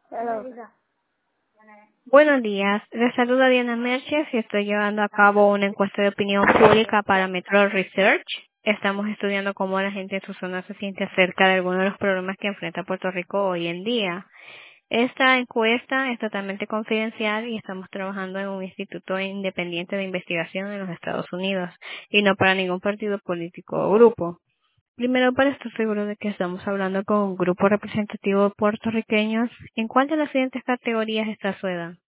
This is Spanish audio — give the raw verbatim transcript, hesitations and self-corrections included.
Hello. Buenos días, les saluda Diana Merches y estoy llevando a cabo una encuesta de opinión pública para Metro Research. Estamos estudiando cómo la gente de su zona se siente acerca de algunos de los problemas que enfrenta Puerto Rico hoy en día. Esta encuesta es totalmente confidencial y estamos trabajando en un instituto independiente de investigación en los Estados Unidos y no para ningún partido político o grupo. Primero, para estar seguro de que estamos hablando con un grupo representativo de puertorriqueños, ¿en cuál de las siguientes categorías está su edad?